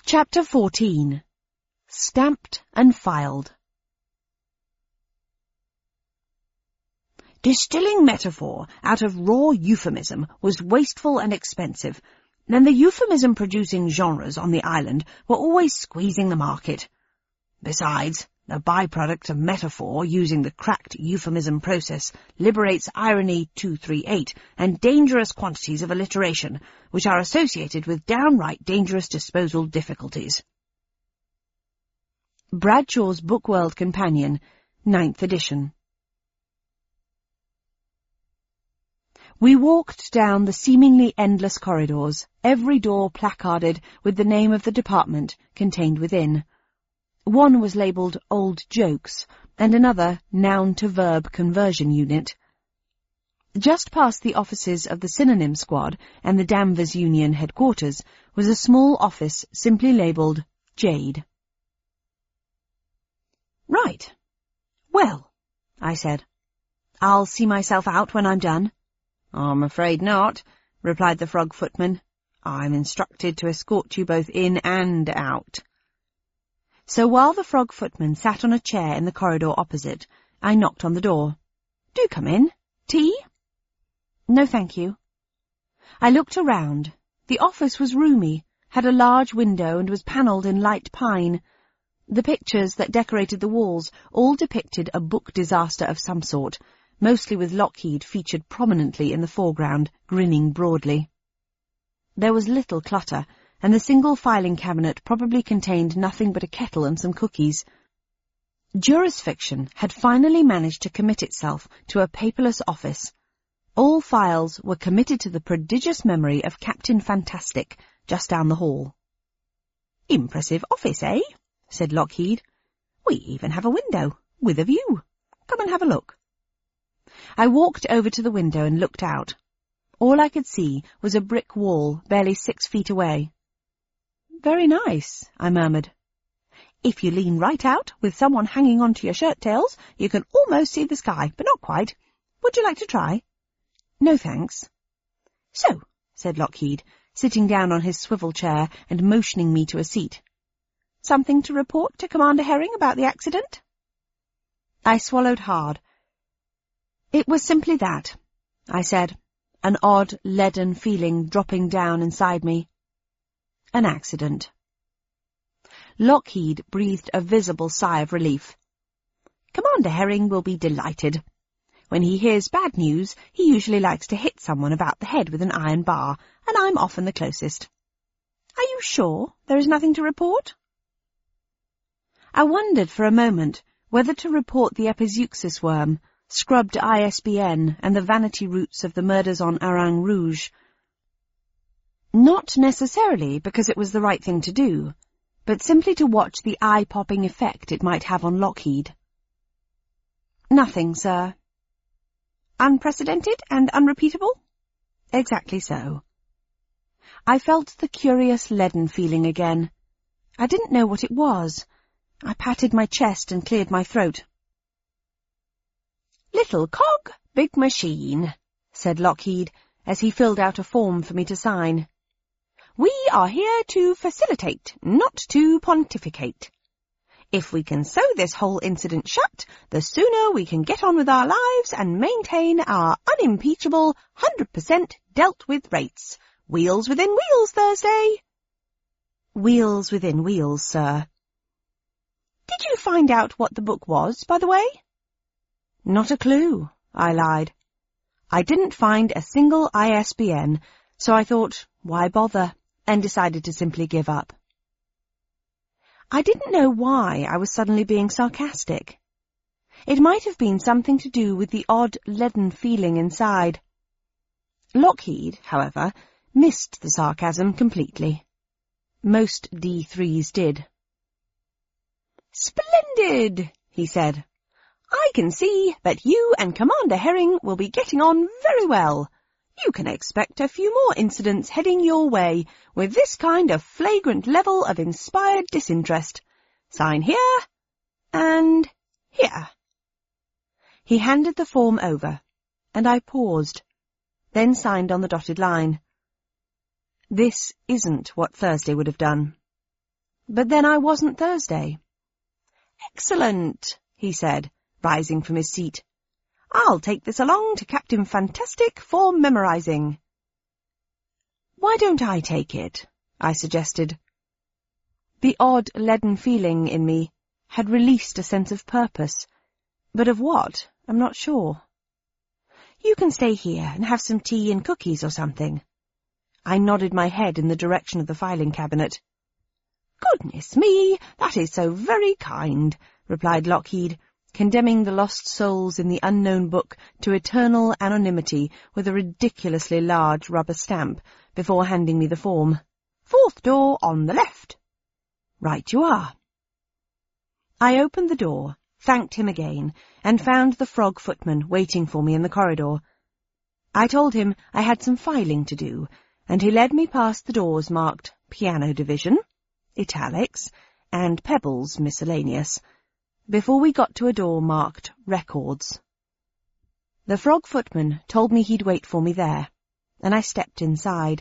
Chapter 14. Stamped and Filed. Distilling metaphor out of raw euphemism was wasteful and expensive, and the euphemism-producing genres on the island were always squeezing the market. Besides, the byproduct of metaphor using the cracked euphemism process liberates irony 238 and dangerous quantities of alliteration, which are associated with downright dangerous disposal difficulties. Bradshaw's Bookworld Companion, 9th edition. We walked down the seemingly endless corridors, every door placarded with the name of the department contained within. One was labelled Old Jokes, and another Noun-to-Verb Conversion Unit. Just past the offices of the Synonym Squad and the Danvers Union headquarters was a small office simply labelled Jade. "Right. Well," I said. "I'll see myself out when I'm done." "I'm afraid not," replied the frog footman. "I'm instructed to escort you both in and out." So while the frog footman sat on a chair in the corridor opposite, I knocked on the door. "Do come in. Tea?" "No, thank you." I looked around. The office was roomy, had a large window and was panelled in light pine. The pictures that decorated the walls all depicted a book disaster of some sort, mostly with Lockheed featured prominently in the foreground, grinning broadly. There was little clutter, and the single filing cabinet probably contained nothing but a kettle and some cookies. Jurisfiction had finally managed to commit itself to a paperless office. All files were committed to the prodigious memory of Captain Fantastic, just down the hall. "Impressive office, eh?" said Lockheed. "We even have a window, with a view. Come and have a look." I walked over to the window and looked out. All I could see was a brick wall barely 6 feet away. "Very nice," I murmured. "If you lean right out, with someone hanging on to your shirt-tails, you can almost see the sky, but not quite. Would you like to try?" "No, thanks." "So," said Lockheed, sitting down on his swivel chair and motioning me to a seat. "Something to report to Commander Herring about the accident?" I swallowed hard. "It was simply that," I said, an odd, leaden feeling dropping down inside me. "An accident." Lockheed breathed a visible sigh of relief. "Commander Herring will be delighted. When he hears bad news, he usually likes to hit someone about the head with an iron bar, and I'm often the closest. Are you sure there is nothing to report?" I wondered for a moment whether to report the Epizeuxis worm, scrubbed ISBN, and the vanity roots of the murders on Arang Rouge. Not necessarily because it was the right thing to do, but simply to watch the eye-popping effect it might have on Lockheed. "Nothing, sir." "Unprecedented and unrepeatable?" "Exactly so." I felt the curious leaden feeling again. I didn't know what it was. I patted my chest and cleared my throat. "Little cog, big machine," said Lockheed, as he filled out a form for me to sign. "We are here to facilitate, not to pontificate. If we can sew this whole incident shut, the sooner we can get on with our lives and maintain our unimpeachable 100% dealt with rates. Wheels within wheels, Thursday." "Wheels within wheels, sir." "Did you find out what the book was, by the way?" "Not a clue," I lied. I didn't find a single ISBN, so I thought, why bother, and decided to simply give up. I didn't know why I was suddenly being sarcastic. It might have been something to do with the odd leaden feeling inside. Lockheed, however, missed the sarcasm completely. Most D3s did. "Splendid," he said. "I can see that you and Commander Herring will be getting on very well. You can expect a few more incidents heading your way with this kind of flagrant level of inspired disinterest. Sign here and here." He handed the form over, and I paused, then signed on the dotted line. This isn't what Thursday would have done. But then I wasn't Thursday. "Excellent," he said, rising from his seat. "I'll take this along to Captain Fantastic for memorizing." "Why don't I take it?" I suggested. The odd leaden feeling in me had released a sense of purpose, but of what, I'm not sure. "You can stay here and have some tea and cookies or something." I nodded my head in the direction of the filing cabinet. "Goodness me, that is so very kind," replied Lockheed, condemning the lost souls in the unknown book to eternal anonymity with a ridiculously large rubber stamp before handing me the form. "Fourth door on the left." "Right you are." I opened the door, thanked him again, and found the frog footman waiting for me in the corridor. I told him I had some filing to do, and he led me past the doors marked Piano Division, Italics, and Pebbles Miscellaneous, before we got to a door marked Records. The frog footman told me he'd wait for me there, and I stepped inside.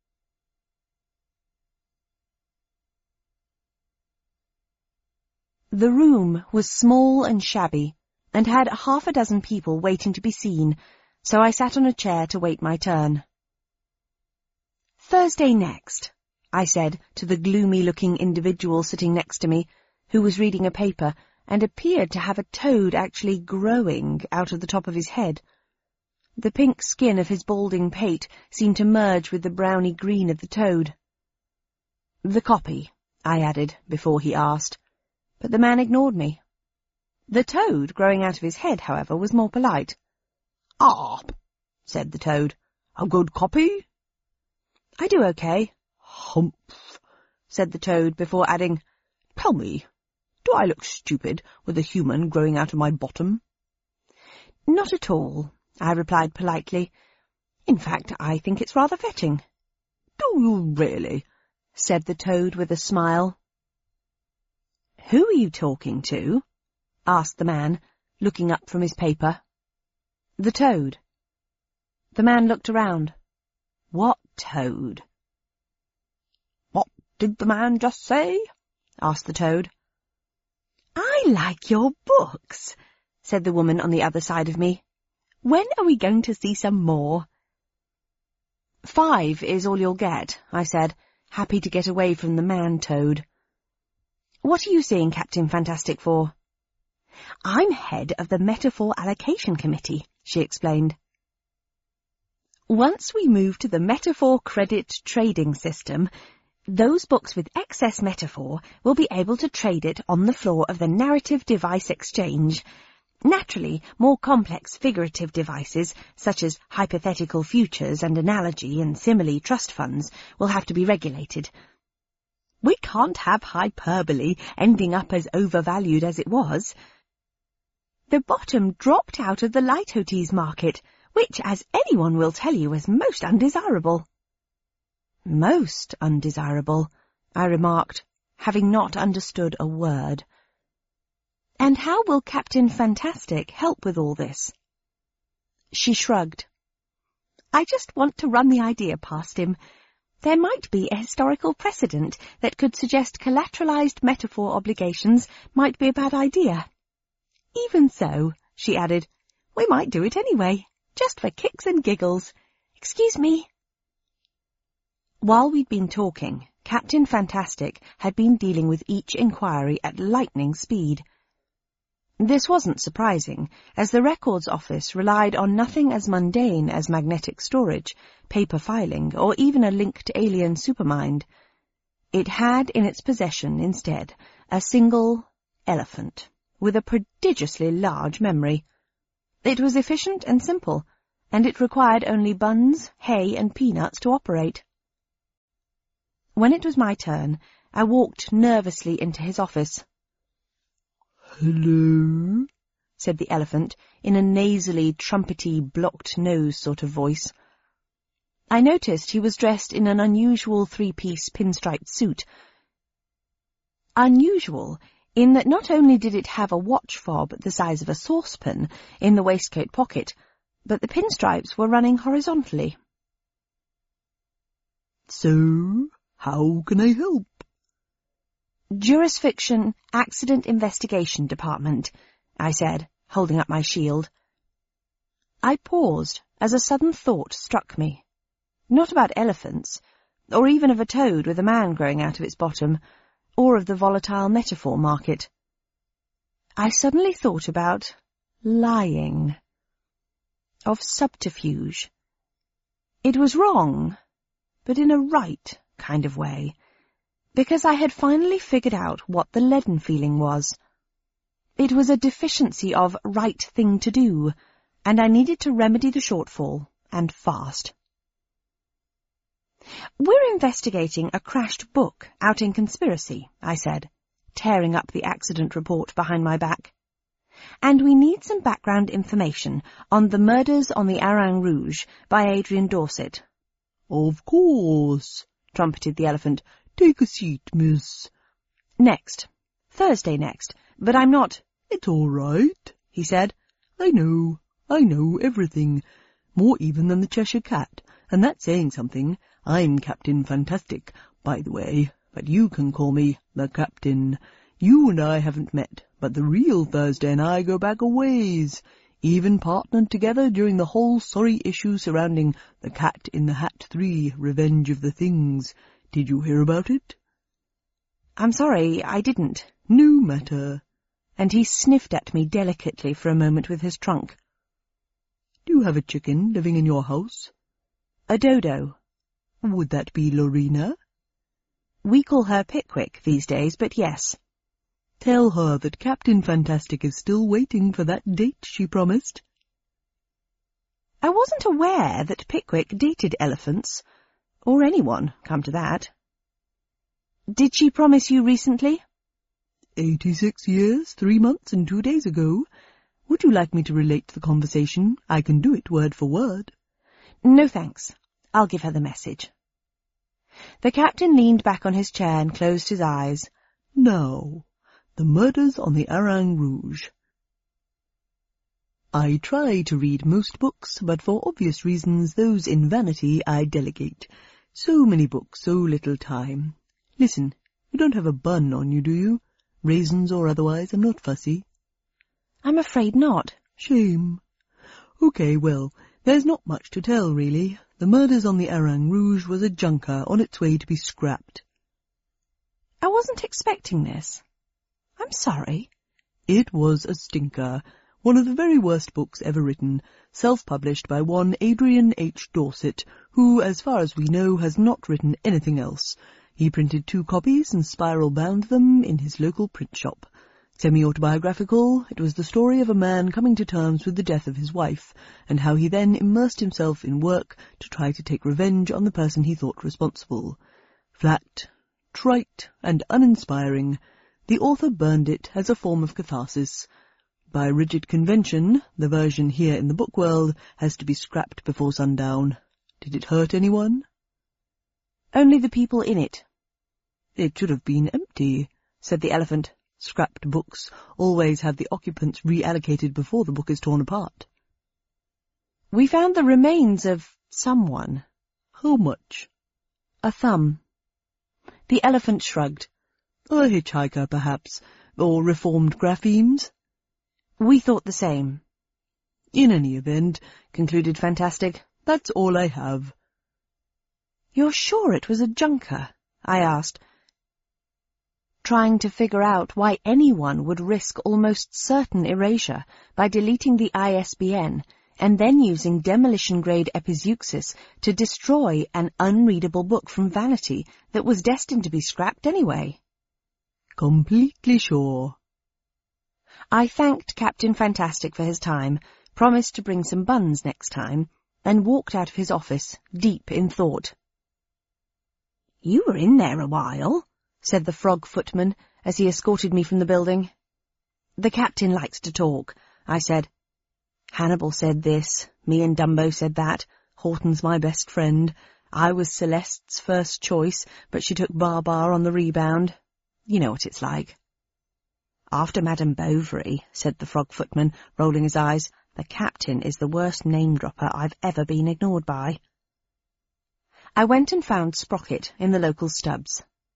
The room was small and shabby, and had half a dozen people waiting to be seen, so I sat on a chair to wait my turn. "Thursday next," I said to the gloomy-looking individual sitting next to me, who was reading a paper and appeared to have a toad actually growing out of the top of his head. The pink skin of his balding pate seemed to merge with the browny green of the toad. "The copy," I added before he asked, but the man ignored me. The toad growing out of his head, however, was more polite. "Ah," said the toad, "a good copy?" "I do okay." "Humph," said the toad before adding, "Tell me, do I look stupid with a human growing out of my bottom?" "Not at all," I replied politely. "In fact, I think it's rather fetching." "Do you really?" said the toad with a smile. "Who are you talking to?" asked the man, looking up from his paper. "The toad." The man looked around. "What toad?" "What did the man just say?" asked the toad. "I like your books," said the woman on the other side of me. "When are we going to see some more?" "5 is all you'll get," I said, happy to get away from the man-toad. "What are you seeing Captain Fantastic for?" "I'm head of the Metaphor Allocation Committee," she explained. "Once we move to the Metaphor Credit Trading System, those books with excess metaphor will be able to trade it on the floor of the Narrative Device Exchange. Naturally, more complex figurative devices, such as hypothetical futures and analogy and simile trust funds, will have to be regulated. We can't have hyperbole ending up as overvalued as it was. The bottom dropped out of the Litotes market, which, as anyone will tell you, is most undesirable." "Most undesirable," I remarked, having not understood a word. "And how will Captain Fantastic help with all this?" She shrugged. "I just want to run the idea past him. There might be a historical precedent that could suggest collateralized metaphor obligations might be a bad idea. Even so," she added, "we might do it anyway, just for kicks and giggles. Excuse me." While we'd been talking, Captain Fantastic had been dealing with each inquiry at lightning speed. This wasn't surprising, as the Records Office relied on nothing as mundane as magnetic storage, paper filing, or even a link to alien supermind. It had in its possession, instead, a single elephant, with a prodigiously large memory. It was efficient and simple, and it required only buns, hay, and peanuts to operate. When it was my turn, I walked nervously into his office. "Hello," said the elephant, in a nasally, trumpety, blocked-nose sort of voice. I noticed he was dressed in an unusual 3-piece pinstriped suit. Unusual, in that not only did it have a watch fob the size of a saucepan in the waistcoat pocket, but the pinstripes were running horizontally. "So, how can I help?" Jurisfiction Accident Investigation Department, I said, holding up my shield. I paused as a sudden thought struck me. Not about elephants, or even of a toad with a man growing out of its bottom, or of the volatile metaphor market. I suddenly thought about lying, of subterfuge. It was wrong, but in a right kind of way, because I had finally figured out what the leaden feeling was. It was a deficiency of right thing to do, and I needed to remedy the shortfall, and fast. We're investigating a crashed book out in Conspiracy, I said, tearing up the accident report behind my back. And we need some background information on the murders on the Arang Rouge by Adrian Dorset. Of course, trumpeted the elephant. Take a seat, miss. Next. Thursday next, but I'm not— It's all right, he said. I know everything. More even than the Cheshire Cat, and that's saying something. I'm Captain Fantastic, by the way, but you can call me the Captain. You and I haven't met, but the real Thursday and I go back a ways, even partnered together during the whole sorry issue surrounding The Cat in the Hat 3, Revenge of the Things. Did you hear about it? I'm sorry, I didn't. No matter. And he sniffed at me delicately for a moment with his trunk. Do you have a chicken living in your house? A dodo. Would that be Lorena? We call her Pickwick these days, but yes. Tell her that Captain Fantastic is still waiting for that date she promised. I wasn't aware that Pickwick dated elephants, or anyone, come to that. Did she promise you recently? 86 years, 3 months and 2 days ago. Would you like me to relate the conversation? I can do it word for word. No, thanks. I'll give her the message. The captain leaned back on his chair and closed his eyes. Now, the murders on the Arang Rouge. I try to read most books, but for obvious reasons those in vanity I delegate. So many books, so little time. Listen, you don't have a bun on you, do you? Raisins or otherwise, I'm not fussy. I'm afraid not. Shame. Okay, well, there's not much to tell, really. The murders on the Arang Rouge was a junker on its way to be scrapped. I wasn't expecting this. I'm sorry. It was a stinker. One of the very worst books ever written, self-published by one Adrian H. Dorset, who, as far as we know, has not written anything else. He printed 2 copies and spiral-bound them in his local print shop. Semi-autobiographical, it was the story of a man coming to terms with the death of his wife, and how he then immersed himself in work to try to take revenge on the person he thought responsible. Flat, trite, and uninspiring, the author burned it as a form of catharsis. By rigid convention, the version here in the book world has to be scrapped before sundown. Did it hurt anyone? Only the people in it. It should have been empty, said the elephant. Scrapped books always have the occupants reallocated before the book is torn apart. We found the remains of someone. How much? A thumb. The elephant shrugged. A hitchhiker, perhaps, or reformed graphemes. We thought the same. In any event, concluded Fantastic, that's all I have. You're sure it was a junker? I asked, trying to figure out why anyone would risk almost certain erasure by deleting the ISBN and then using demolition-grade epizeuxis to destroy an unreadable book from vanity that was destined to be scrapped anyway. Completely sure. I thanked Captain Fantastic for his time, promised to bring some buns next time, and walked out of his office, deep in thought. "You were in there a while," said the frog footman as he escorted me from the building. "The captain likes to talk," I said. "Hannibal said this, me and Dumbo said that, Horton's my best friend, I was Celeste's first choice, but she took Bar on the rebound. You know what it's like." "After Madame Bovary," said the frog footman, rolling his eyes, "the captain is the worst name-dropper I've ever been ignored by." I went and found Sprocket in the local Stubbs.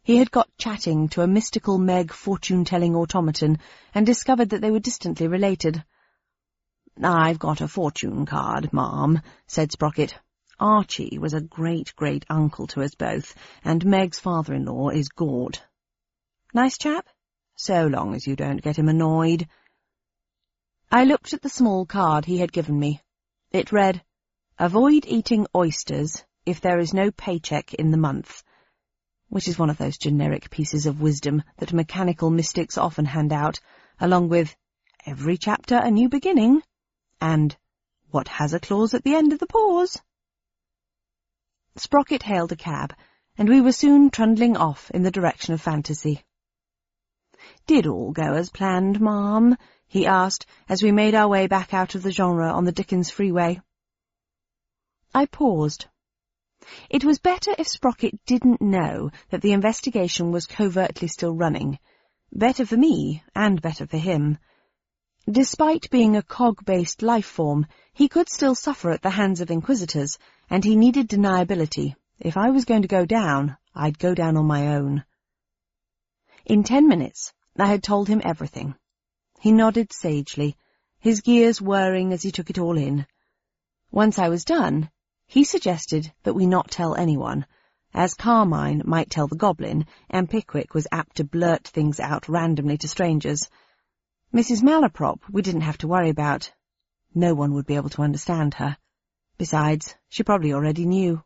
He had got chatting to a mystical Meg fortune-telling automaton and discovered that they were distantly related. "I've got a fortune card, Ma'am," said Sprocket. "Archie was a great-great-uncle to us both, and Meg's father-in-law is Gort. Nice chap? So long as you don't get him annoyed." I looked at the small card he had given me. It read, "Avoid eating oysters if there is no paycheck in the month," which is one of those generic pieces of wisdom that mechanical mystics often hand out, along with "Every chapter a new beginning," and "What has a clause at the end of the pause?" Sprocket hailed a cab, and we were soon trundling off in the direction of fantasy. "Did all go as planned, Ma'am?" he asked, as we made our way back out of the genre on the Dickens freeway. I paused. It was better if Sprocket didn't know that the investigation was covertly still running. Better for me, and better for him. Despite being a cog-based life form, he could still suffer at the hands of inquisitors, and he needed deniability. If I was going to go down, I'd go down on my own. In 10 minutes, I had told him everything. He nodded sagely, his gears whirring as he took it all in. Once I was done, he suggested that we not tell anyone, as Carmine might tell the goblin, and Pickwick was apt to blurt things out randomly to strangers. Mrs. Malaprop we didn't have to worry about. No one would be able to understand her. Besides, she probably already knew.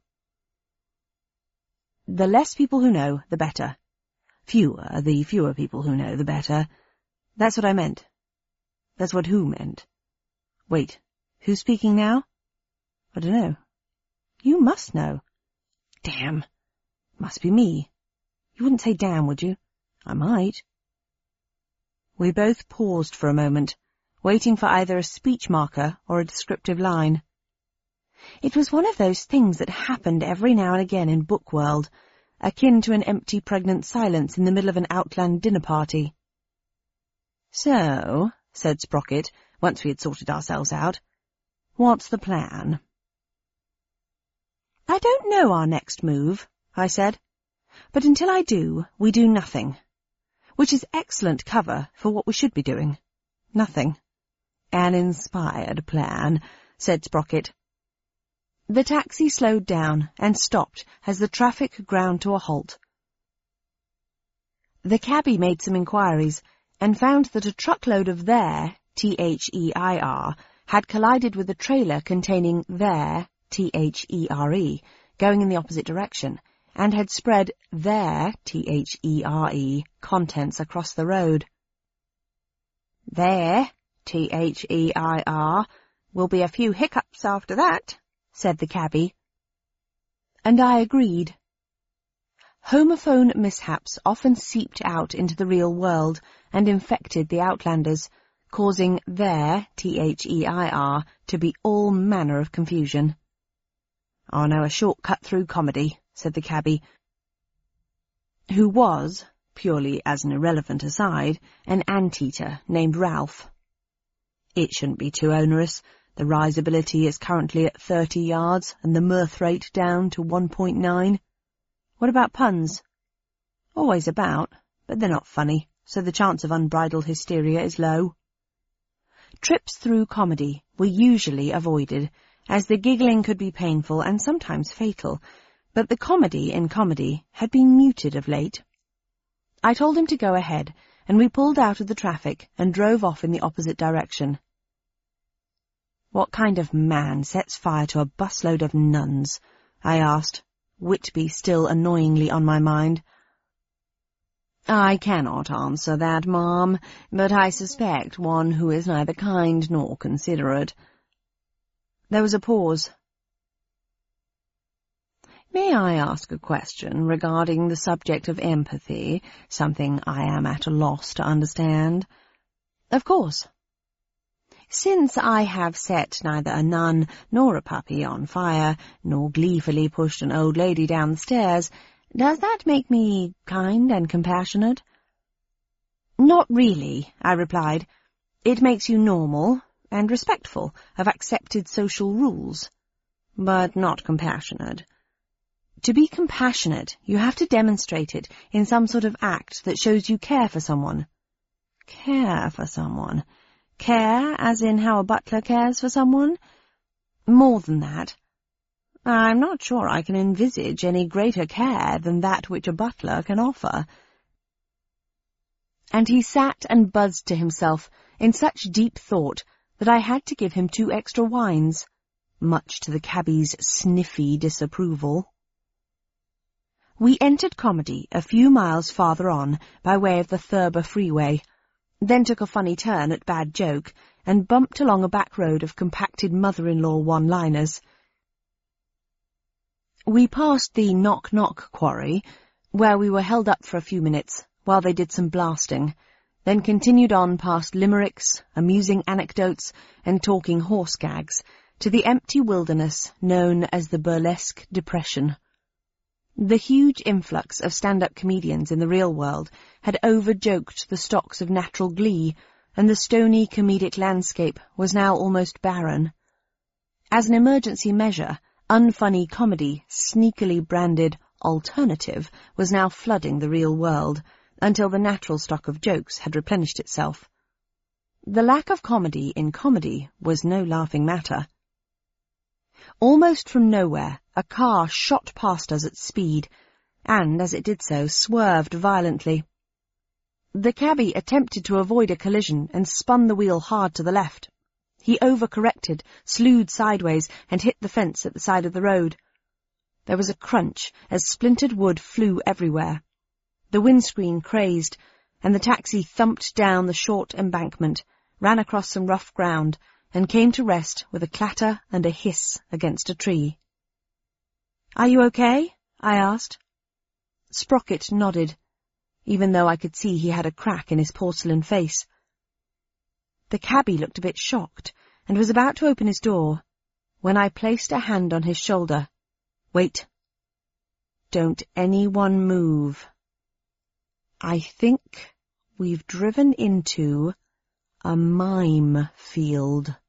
The less people who know, the better. The fewer people who know, the better. That's what I meant. That's what who meant. Wait, who's speaking now? I don't know. You must know. Damn. Must be me. You wouldn't say damn, would you? I might. We both paused for a moment, waiting for either a speech marker or a descriptive line. It was one of those things that happened every now and again in Bookworld, akin to an empty pregnant silence in the middle of an Outland dinner party. "So," said Sprocket, once we had sorted ourselves out, "what's the plan?" "I don't know our next move," I said, "but until I do, we do nothing. Which is excellent cover for what we should be doing. Nothing." "An inspired plan," said Sprocket. The taxi slowed down and stopped as the traffic ground to a halt. The cabby made some inquiries and found that a truckload of their, THEIR, had collided with a trailer containing their, THERE, going in the opposite direction, and had spread their, THERE, contents across the road. "There, THEIR, will be a few hiccups after that," said the cabby. And I agreed. Homophone mishaps often seeped out into the real world and infected the Outlanders, causing their, THEIR, to be all manner of confusion. "I know a short-cut through comedy," said the cabby, who was, purely as an irrelevant aside, an anteater named Ralph. "It shouldn't be too onerous. The risability is currently at 30 yards and the mirth rate down to 1.9. What about puns?" "Always about, but they're not funny, so the chance of unbridled hysteria is low." Trips through comedy were usually avoided, as the giggling could be painful and sometimes fatal, but the comedy in comedy had been muted of late. I told him to go ahead, and we pulled out of the traffic and drove off in the opposite direction. "What kind of man sets fire to a busload of nuns?" I asked, Whitby still annoyingly on my mind. "I cannot answer that, Ma'am, but I suspect one who is neither kind nor considerate." There was a pause. "May I ask a question regarding the subject of empathy, something I am at a loss to understand?" "Of course." "Since I have set neither a nun nor a puppy on fire, nor gleefully pushed an old lady down the stairs, does that make me kind and compassionate?" "Not really," I replied. "It makes you normal and respectful of accepted social rules, but not compassionate." To be compassionate, you have to demonstrate it in some sort of act that shows you care for someone. Care for someone. Care as in how a butler cares for someone? More than that. I'm not sure I can envisage any greater care than that which a butler can offer. And he sat and buzzed to himself in such deep thought that I had to give him 2 extra wines, much to the cabbie's sniffy disapproval. We entered Comedy a few miles farther on by way of the Thurber Freeway, then took a funny turn at Bad Joke and bumped along a back road of compacted mother-in-law one-liners. We passed the Knock-Knock quarry, where we were held up for a few minutes while they did some blasting, then continued on past limericks, amusing anecdotes, and talking horse gags, to the empty wilderness known as the Burlesque Depression. The huge influx of stand-up comedians in the real world had over-joked the stocks of natural glee, and the stony comedic landscape was now almost barren. As an emergency measure, unfunny comedy, sneakily branded alternative, was now flooding the real world, until the natural stock of jokes had replenished itself. The lack of comedy in comedy was no laughing matter. Almost from nowhere, a car shot past us at speed, and, as it did so, swerved violently. The cabbie attempted to avoid a collision and spun the wheel hard to the left. He overcorrected, slewed sideways, and hit the fence at the side of the road. There was a crunch as splintered wood flew everywhere. The windscreen crazed, and the taxi thumped down the short embankment, ran across some rough ground, and came to rest with a clatter and a hiss against a tree. "Are you okay?" I asked. Sprocket nodded, even though I could see he had a crack in his porcelain face. The cabbie looked a bit shocked, and was about to open his door, when I placed a hand on his shoulder. "Wait. Don't anyone move. I think we've driven into a mime field."